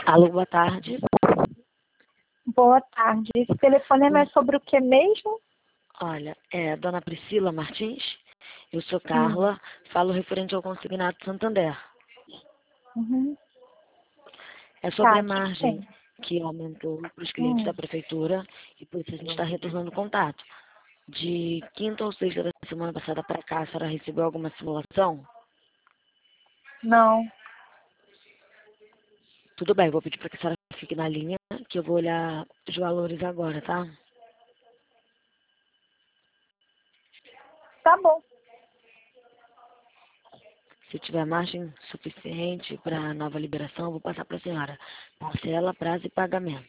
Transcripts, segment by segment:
Alô, boa tarde. Boa tarde. Esse telefonema é sobre o que mesmo? Olha, é Dona Priscila Martins. Eu sou Carla, falo referente ao consignado Santander. Uhum. É sobre a O que margem tem? que aumentou para os clientes da prefeitura e por isso a gente está retornando o contato. De quinta ou sexta da semana passada para cá, a senhora recebeu alguma simulação? Não. Tudo bem, vou pedir para que a senhora fique na linha, que eu vou olhar os valores agora, tá? Tá bom. Se tiver margem suficiente para a nova liberação, eu vou passar para a senhora. Parcela, prazo e pagamento.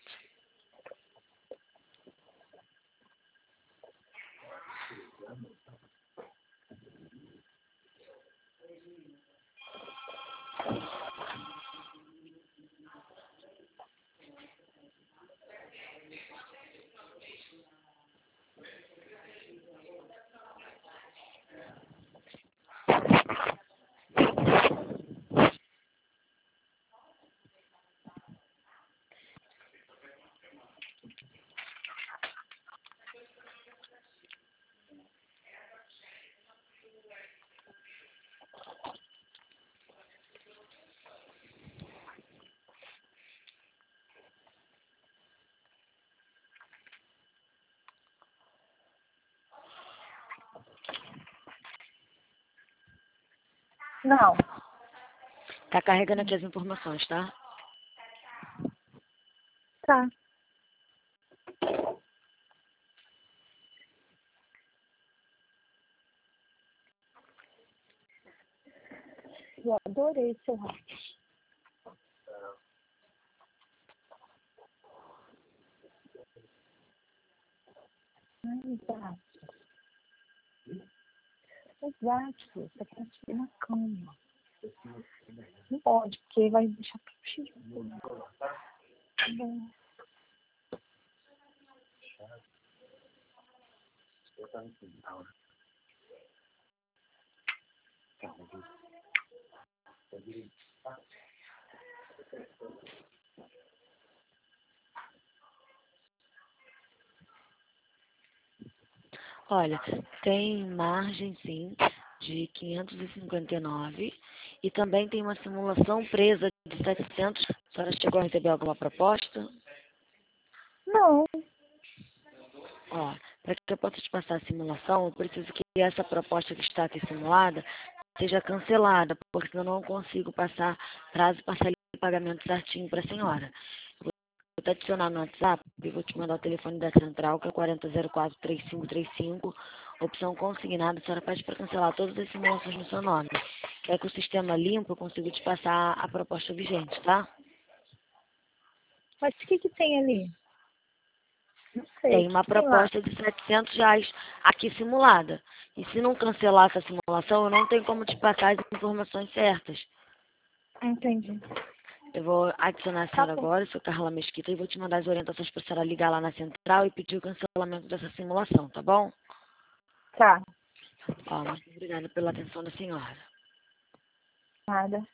Não. Tá carregando aqui as informações, tá? Tá. Eu adorei seu rádio. Exato. Exato. Você quer subir na cama. Não pode, porque vai deixar tudo cheio. Tá bom. Olha, tem margem, sim, de 559 e também tem uma simulação presa de 700. A senhora chegou a receber alguma proposta? Não. Ó, para que eu possa te passar a simulação, eu preciso que essa proposta que está aqui simulada seja cancelada, porque eu não consigo passar prazo, parcela e pagamento certinho para a senhora. Vou te adicionar no WhatsApp e vou te mandar o telefone da central, que é 4004-3535, opção consignada. A senhora pede para cancelar todas as simulações no seu nome. Quer que o sistema limpo, eu consigo te passar a proposta vigente, tá? Mas o que tem ali? Não sei. Tem O uma que tem lá? proposta de R$ 700 aqui simulada. E se não cancelar essa simulação, eu não tenho como te passar as informações certas. Entendi. Eu vou adicionar a Tá senhora bom. agora, sou Carla Mesquita, e vou te mandar as orientações para a senhora ligar lá na central e pedir o cancelamento dessa simulação, tá bom? Tá. Ó, muito obrigada pela atenção da senhora. Nada.